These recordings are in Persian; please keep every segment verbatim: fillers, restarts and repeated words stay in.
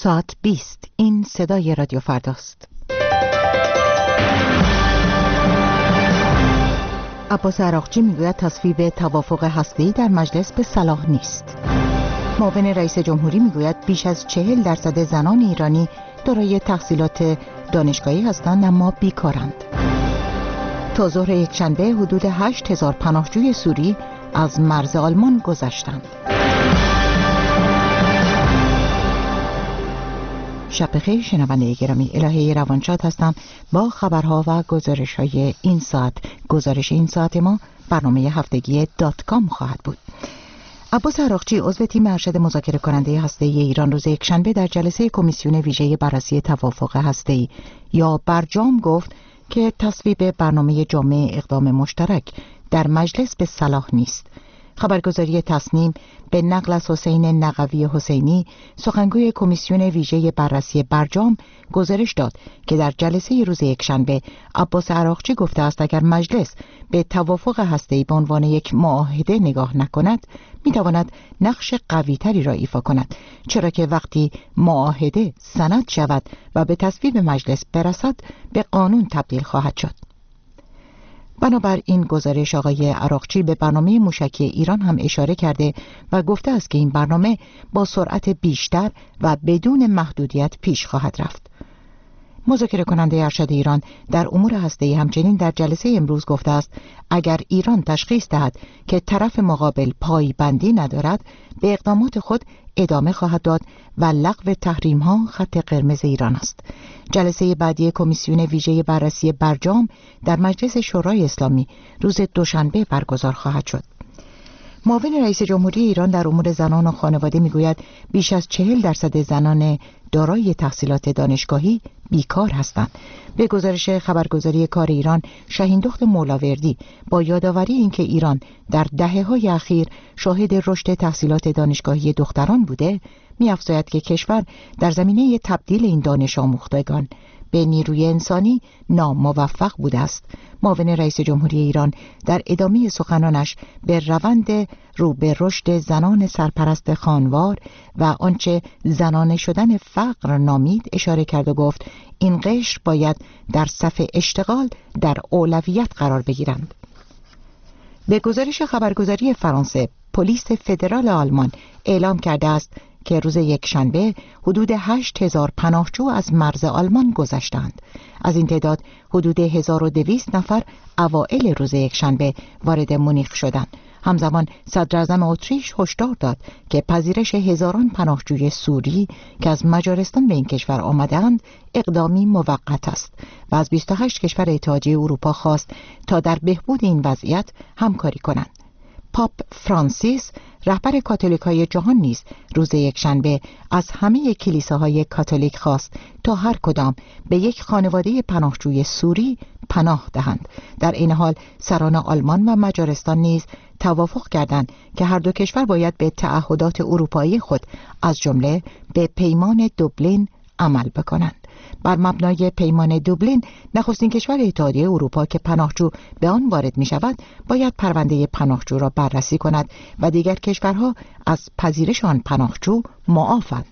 ساعت بیست. این صدای رادیو فرداست. عباس عراقچی میگوید تصویب توافق هسته‌ای در مجلس به صلاح نیست. معاون رئیس جمهوری میگوید بیش از چهل درصد زنان ایرانی دارای تحصیلات دانشگاهی هستند اما بیکارند. تا ظهر یکشنبه حدود هشت هزار پناهجوی سوری از مرز آلمان گذشتند. شب بخیر شنونده گرامی، الهه روانشاد هستم با خبرها و گزارش‌های این ساعت. گزارش این ساعت ما برنامه هفتگی دات کام خواهد بود. عباس عراقچی عضو تیم ارشد مذاکره کننده هسته‌ای ایران روز یکشنبه در جلسه کمیسیون ویژه بررسی توافق هسته‌ای یا برجام گفت که تصویب برنامه جامع اقدام مشترک در مجلس به صلاح نیست. خبرگزاری تصنیم به نقل از حسین نقوی حسینی سخنگوی کمیسیون ویژه بررسی برجام گزارش داد که در جلسه روز یکشنبه عباس عراقچی گفته است اگر مجلس به توافق هسته‌ای به عنوان یک معاهده نگاه نکند میتواند نقش قوی‌تری را ایفا کند، چرا که وقتی معاهده سند شود و به تصویب مجلس برسد به قانون تبدیل خواهد شد. بنابر این گزارش آقای عراقچی به برنامه موشکی ایران هم اشاره کرده و گفته است که این برنامه با سرعت بیشتر و بدون محدودیت پیش خواهد رفت. مذاکره کننده ارشد ایران در امور هسته‌ای همچنین در جلسه امروز گفته است اگر ایران تشخیص دهد که طرف مقابل پایبندی ندارد به اقدامات خود ادامه خواهد داد و لغو تحریم ها خط قرمز ایران است. جلسه بعدی کمیسیون ویژه بررسی برجام در مجلس شورای اسلامی روز دوشنبه برگزار خواهد شد. معاون رئیس جمهوری ایران در امور زنان و خانواده میگوید بیش از چهل درصد زنان دارای تحصیلات دانشگاهی بیکار هستند. به گزارش خبرگزاری کار ایران، شهیندخت مولاوردی با یادآوری اینکه ایران در دهه‌های اخیر شاهد رشد تحصیلات دانشگاهی دختران بوده، می‌افزاید که کشور در زمینه تبدیل این دانش آموختگان به نیروی انسانی ناموفق بوده است. معاون رئیس جمهوری ایران در ادامه سخنانش به روند رو به رشد زنان سرپرست خانوار و آنچه زنانه شدن فقر نامید اشاره کرد و گفت این قشر باید در صف اشتغال در اولویت قرار بگیرند. به گزارش خبرگزاری فرانسه، پلیس فدرال آلمان اعلام کرده است که روز یکشنبه حدود هشت هزار پناهجو از مرز آلمان گذشتند. از این تعداد حدود هزار و دویست نفر اوائل روز یکشنبه وارد مونیخ شدند. همزمان صدر اعظم اتریش هشدار داد که پذیرش هزاران پناهجوی سوری که از مجارستان به این کشور آمدند اقدامی موقت است و از بیست و هشت کشور اتحادیه اروپا خواست تا در بهبود این وضعیت همکاری کنند. پاپ فرانسیس رهبر کاتولیک‌های جهان نیز روز یکشنبه از همه کلیساهای کاتولیک خواست تا هر کدام به یک خانواده پناهجوی سوری پناه دهند. در این حال سران آلمان و مجارستان نیز توافق کردند که هر دو کشور باید به تعهدات اروپایی خود از جمله به پیمان دوبلین عمل بکنند. بر مبنای پیمان دوبلین نخستین کشور اتحادیه اروپا که پناهجو به آن وارد می شود باید پرونده پناهجو را بررسی کند و دیگر کشورها از پذیرش آن پناهجو معافند.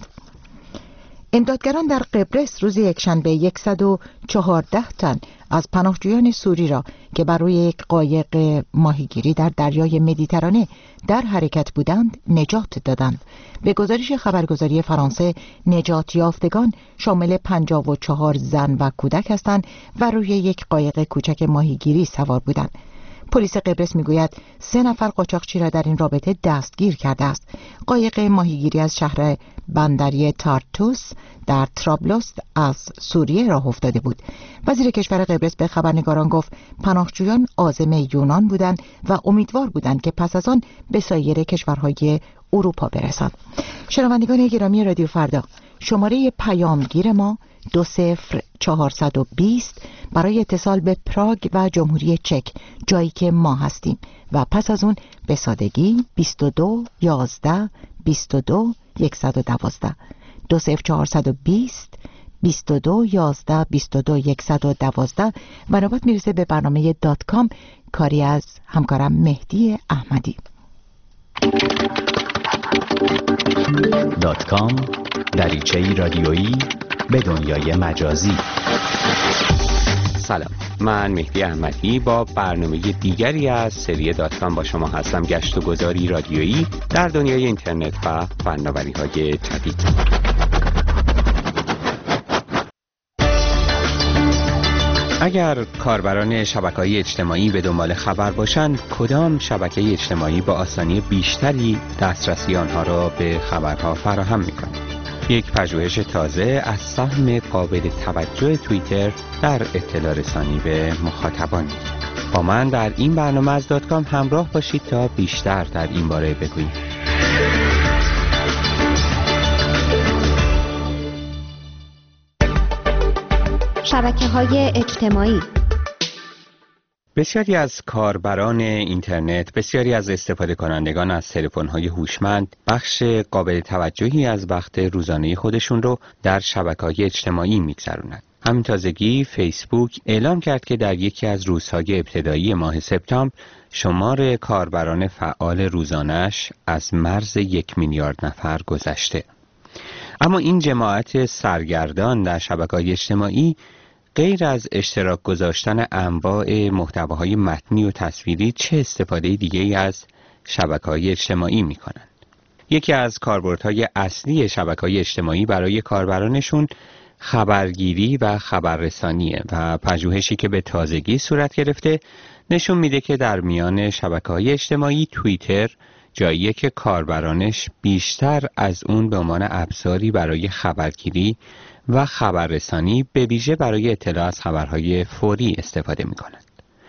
امدادگران در قبرس روز یکشنبه صد و چهارده تن از پناهجویان سوری را که بر روی یک قایق ماهیگیری در دریای مدیترانه در حرکت بودند نجات دادند. به گزارش خبرگزاری فرانسه، نجات یافتگان شامل پنجاه و چهار زن و کودک هستند و روی یک قایق کوچک ماهیگیری سوار بودند. پلیس قبرس میگوید سه نفر قاچاقچی را در این رابطه دستگیر کرده است. قایق ماهیگیری از شهر بندری تارتوس در ترابلس از سوریه راه افتاده بود. وزیر کشور قبرس به خبرنگاران گفت پناهجویان عازم یونان بودند و امیدوار بودند که پس از آن به سایر کشورهای اروپا برسند. شنوندگان گرامی رادیو فردا، شماره پیامگیر ما دو صفر چهارصد و بیست برای اتصال به پراگ و جمهوری چک، جایی که ما هستیم، و پس از اون به سادگی بیست و دو یازده بیست و دو صد و دوازده دو صفر چهارصد و بیست بیست و دو یازده بیست و دو صد و دوازده و نوبت میرسه به برنامه دات کام، کاری از همکارم مهدی احمدی. دات کام دریچه‌ای رادیویی به دنیای مجازی. سلام، من مهدی احمدی با برنامه دیگری از سری دات کام با شما هستم. گشت و گذاری رادیویی در دنیای اینترنت و فناوری‌های جدید. اگر کاربران شبکه‌های اجتماعی به دنبال خبر باشند، کدام شبکه اجتماعی با آسانی بیشتری دسترسی آنها را به خبرها فراهم می‌کند؟ یک پژوهش تازه از سهم قابل توجه توییتر در اطلاع رسانی به مخاطبان می‌گوید. با من در این برنامه از دات کام همراه باشید تا بیشتر در این باره بگوییم. شبکه‌های اجتماعی. بسیاری از کاربران اینترنت، بسیاری از استفاده کنندگان از تلفن‌های هوشمند بخش قابل توجهی از وقت روزانه خودشون رو در شبکه‌های اجتماعی می‌گذرونند. همین تازگی فیسبوک اعلام کرد که در یکی از روزهای ابتدایی ماه سپتامبر شمار کاربران فعال روزانه‌اش از مرز یک میلیارد نفر گذشته. اما این جماعت سرگردان در شبکه‌های اجتماعی غیر از اشتراک گذاشتن انواع محتواهای متنی و تصویری چه استفاده دیگه‌ای از شبکه‌های اجتماعی می‌کنند؟ یکی از کاربردهای اصلی شبکه‌های اجتماعی برای کاربرانشون خبرگیری و خبررسانیه و پژوهشی که به تازگی صورت گرفته نشون میده که در میان شبکه‌های اجتماعی توییتر جاییه که کاربرانش بیشتر از اون به عنوان ابزاری برای خبرگیری و خبررسانی به ویژه برای اطلاع از خبرهای فوری استفاده می‌کنند.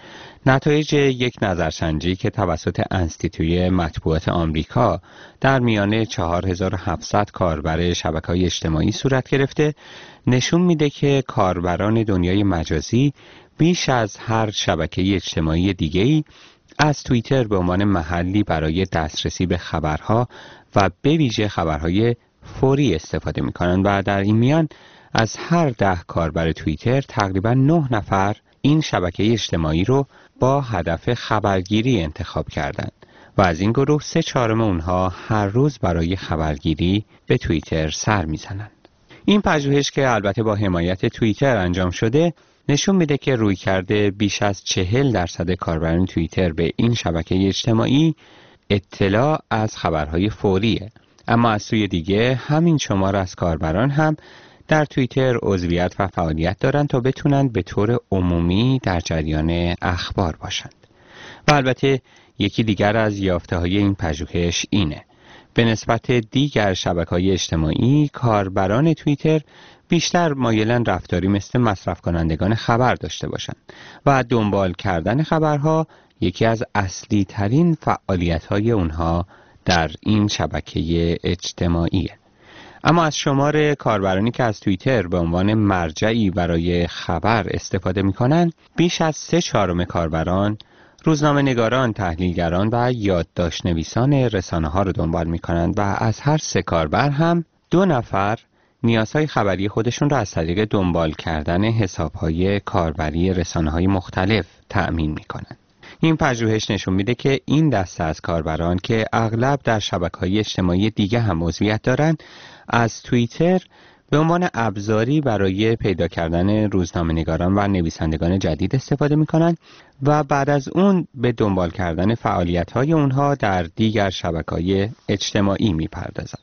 نتایج یک نظرسنجی که توسط انستیتوی مطبوعات آمریکا در میان چهار هزار و هفتصد کاربر شبکه‌های اجتماعی صورت گرفته نشون میده که کاربران دنیای مجازی بیش از هر شبکه اجتماعی دیگه‌ای از توییتر به عنوان محلی برای دسترسی به خبرها و به ویژه خبرهای فوری استفاده می‌کنند و در این میان از هر ده کاربر توییتر تقریباً نه نفر این شبکه اجتماعی رو با هدف خبرگیری انتخاب کردند و از این گروه سه چهارم اونها هر روز برای خبرگیری به توییتر سر میزنند. این پژوهش که البته با حمایت توییتر انجام شده نشون میده که رویکرد بیش از چهل درصد کاربران توییتر به این شبکه اجتماعی اطلاع از خبرهای فوریه. اما از سوی دیگه همین شمار از کاربران هم در توییتر عضویت و فعالیت دارند تا بتونند به طور عمومی در جریان اخبار باشند. و البته یکی دیگر از یافته‌های این پژوهش اینه: به نسبت دیگر شبکه‌های اجتماعی کاربران توییتر بیشتر مایلن رفتاری مثل مصرف کنندگان خبر داشته باشند و دنبال کردن خبرها یکی از اصلی ترین فعالیت‌های اونها در این شبکه اجتماعیه. اما از شمار کاربرانی که از توییتر به عنوان مرجعی برای خبر استفاده می‌کنند، بیش از سه چهارم کاربران روزنامه نگاران، تحلیلگران و یادداشت نویسان رسانه‌ها رو دنبال می‌کنند و از هر سه کاربر هم دو نفر نیازهای خبری خودشون را از طریق دنبال کردن حساب‌های کاربری رسانه‌های مختلف تأمین می‌کنند. این پژوهش نشون میده که این دسته از کاربران که اغلب در شبکه‌های اجتماعی دیگه هم عضویت دارند، از توییتر به عنوان ابزاری برای پیدا کردن روزنامه‌نگاران و نویسندگان جدید استفاده می‌کنند و بعد از اون به دنبال کردن فعالیت‌های اونها در دیگر شبکه‌های اجتماعی می‌پردازند.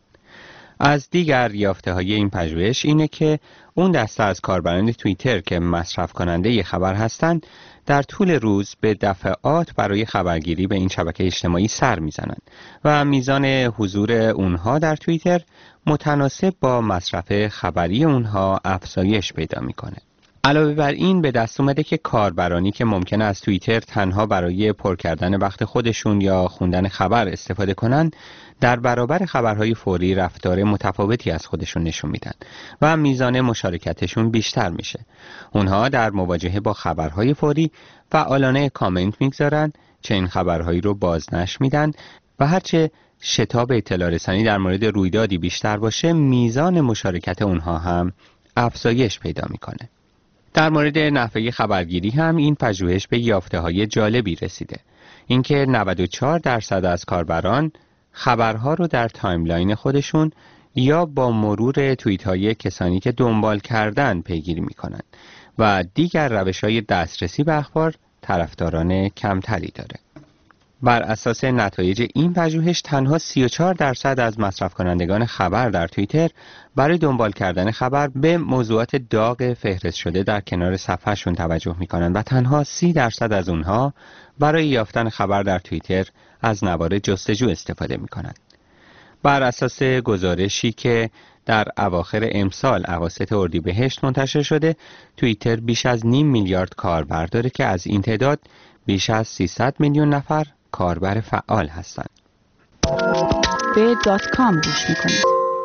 از دیگر یافته‌های این پژوهش اینه که اون دسته از کاربران توییتر که مصرف کننده خبر هستند در طول روز به دفعات برای خبرگیری به این شبکه اجتماعی سر میزنند و میزان حضور اونها در توییتر متناسب با مصرف خبری اونها افزایش پیدا میکنه. علاوه بر این به دست اومده که کاربرانی که ممکنه از توییتر تنها برای پر کردن وقت خودشون یا خوندن خبر استفاده کنن، در برابر خبرهای فوری رفتار متفاوتی از خودشون نشون میدن و میزان مشارکتشون بیشتر میشه. اونها در مواجهه با خبرهای فوری فعالانه کامنت میگذارن، چه این خبرهایی رو بازنشر میدن و هرچه شتاب اطلاع رسانی در مورد رویدادی بیشتر باشه، میزان مشارکت اونها هم افزایش پیدا میکنه. در مورد نحوه خبرگیری هم این پژوهش به یافته‌های جالبی رسیده. اینکه نود و چهار درصد از کاربران خبرها رو در تایملاین خودشون یا با مرور توییت های کسانی که دنبال کردن پیگیری میکنن و دیگر روش های دسترسی به اخبار طرفداران کمتری داره. بر اساس نتایج این پژوهش تنها سی و چهار درصد از مصرف کنندگان خبر در توییتر برای دنبال کردن خبر به موضوعات داغ فهرست شده در کنار صفحهشون توجه میکنن و تنها سی درصد از اونها برای یافتن خبر در توییتر از نوار جستجو استفاده میکنن. بر اساس گزارشی که در اواخر امسال اواسط اردیبهشت منتشر شده، توییتر بیش از نیم میلیارد کاربر داره که از این تعداد بیش از سیصد میلیون نفر کاربر فعال هستند. به دات کام گوش میکنید.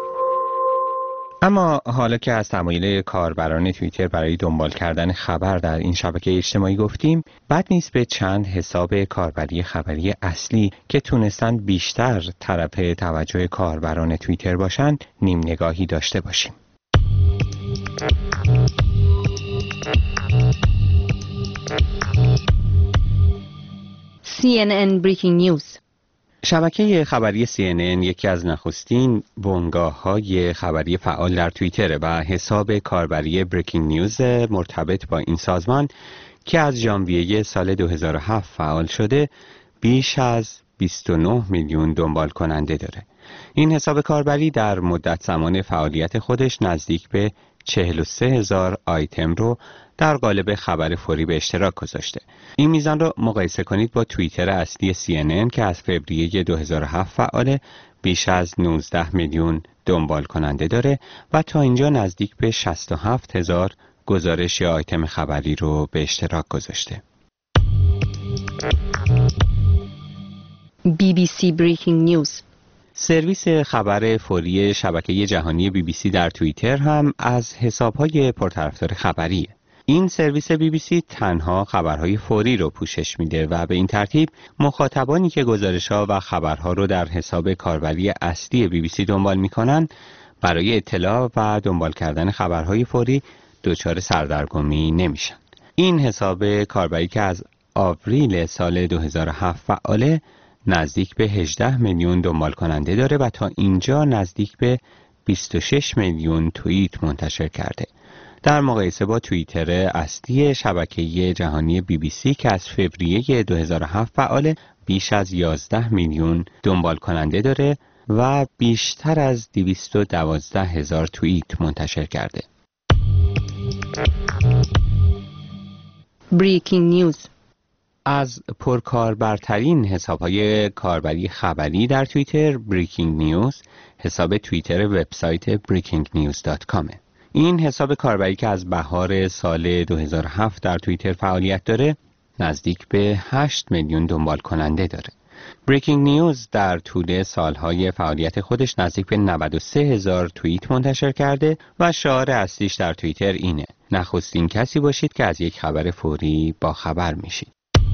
اما حالا که از تمایل کاربران توییتر برای دنبال کردن خبر در این شبکه اجتماعی گفتیم، بد نیست به چند حساب کاربری خبری اصلی که تونستن بیشتر طرف توجه کاربران توییتر باشند نیم نگاهی داشته باشیم. سی ان ان Breaking News. شبکه خبری سی ان ان یکی از نخستین بنگاه‌های خبری فعال در توییتر و حساب کاربری بریکینگ نیوز مرتبط با این سازمان که از ژانویه سال دو هزار و هفت فعال شده بیش از بیست و نه میلیون دنبال کننده داره. این حساب کاربری در مدت زمان فعالیت خودش نزدیک به چهل و سه هزار آیتم رو در قالب خبر فوری به اشتراک گذاشته. این میزان رو مقایسه کنید با توییتر اصلی سی ان ان که از فوریه دو هزار و هفت فعاله، بیش از نوزده میلیون دنبال کننده داره و تا اینجا نزدیک به شصت و هفت هزار گزارش یا آیتم خبری رو به اشتراک گذاشته. بی بی سی Breaking News. سرویس خبر فوری شبکه جهانی بی بی سی در توییتر هم از حساب‌های پرطرفدار خبریه. این سرویس بی بی سی تنها خبرهای فوری رو پوشش میده و به این ترتیب مخاطبانی که گزارش‌ها و خبرها رو در حساب کاربری اصلی بی بی سی دنبال میکنن برای اطلاع و دنبال کردن خبرهای فوری دچار سردرگمی نمیشن. این حساب کاربری که از آوریل سال دو هزار و هفت فعاله نزدیک به هجده میلیون دنبال کننده داره و تا اینجا نزدیک به بیست و شش میلیون توییت منتشر کرده. در مقایسه با توییتر اصلی شبکه جهانی بی بی سی که از فوریه دو هزار و هفت فعاله بیش از یازده میلیون دنبال کننده داره و بیشتر از دویست و دوازده هزار توییت منتشر کرده. Breaking News. از پرکاربرترین حساب‌های کاربری خبری در توییتر بریکینگ نیوز حساب توییتر وبسایت بریکینگ نیوز دات کام. این حساب کاربری که از بهار سال دو هزار و هفت در توییتر فعالیت داره نزدیک به هشت میلیون دنبال کننده داره. بریکینگ نیوز در طول سالهای فعالیت خودش نزدیک به نود و سه هزار توییت منتشر کرده و شعار اصلیش در توییتر اینه: نخستین کسی باشید که از یک خبر فوری با خبر میشید.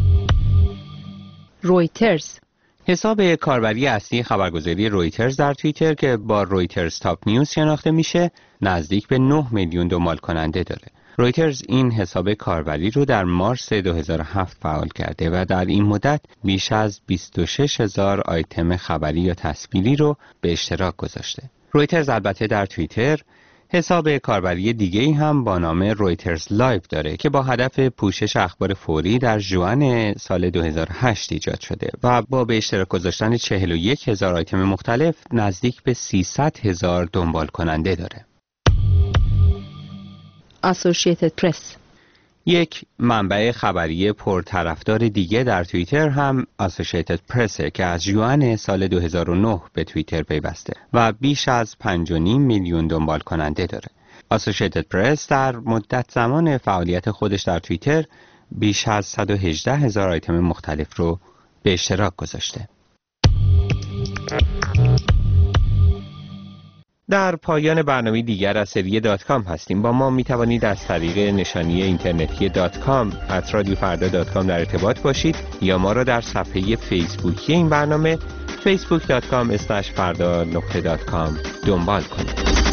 رویترز. حساب کاربری اصلی خبرگزاری رویترز در توییتر که با رویترز تاپ نیوز شناخته میشه نزدیک به نه میلیون دنبال کننده داره. رویترز این حساب کاربری رو در مارس دو هزار و هفت فعال کرده و در این مدت بیش از بیست و شش هزار آیتم خبری یا تصویری رو به اشتراک گذاشته. رویترز البته در توییتر حساب کاربری دیگه‌ای هم با نام رویترز لایو داره که با هدف پوشش اخبار فوری در ژوئن سال دو هزار و هشت ایجاد شده و با به اشتراک گذاشتن چهل و یک هزار آیتم مختلف نزدیک به سیصد هزار دنبال کننده داره. Associated Press. یک منبع خبری پرطرفدار دیگه در توییتر هم Associated Press که از ژوئن سال دو هزار و نه به توییتر پیوسته و بیش از پنج و نیم میلیون دنبال کننده داره. Associated Press در مدت زمان فعالیت خودش در توییتر بیش از صد و هجده هزار آیتم مختلف رو به اشتراک گذاشته. در پایان برنامه دیگر از سری دات کام هستیم. با ما می توانید از طریق نشانی اینترنتی دات کام ات رادیو فردا دات کام در ارتباط باشید یا ما را در صفحه فیسبوکی این برنامه فیسبوک دات کام اسلش فردا نقطه دات کام دنبال کنید.